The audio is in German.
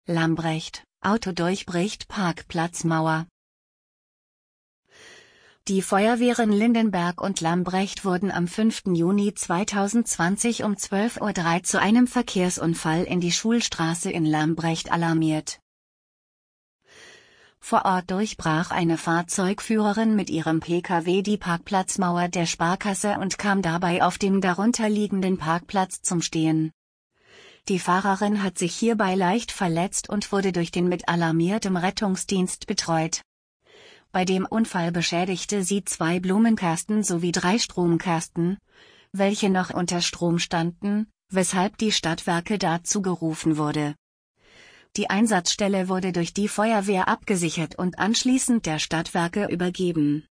Lambrecht, Auto durchbricht Parkplatzmauer. Die Feuerwehren Lindenberg und Lambrecht wurden am 5. Juni 2020 um 12:03 Uhr zu einem Verkehrsunfall in die Schulstraße in Lambrecht alarmiert. Vor Ort durchbrach eine Fahrzeugführerin mit ihrem Pkw die Parkplatzmauer der Sparkasse und kam dabei auf dem darunterliegenden Parkplatz zum Stehen. Die Fahrerin hat sich hierbei leicht verletzt und wurde durch den mit alarmiertem Rettungsdienst betreut. Bei dem Unfall beschädigte sie 2 Blumenkasten sowie 3 Stromkasten, welche noch unter Strom standen, weshalb die Stadtwerke dazu gerufen wurde. Die Einsatzstelle wurde durch die Feuerwehr abgesichert und anschließend der Stadtwerke übergeben.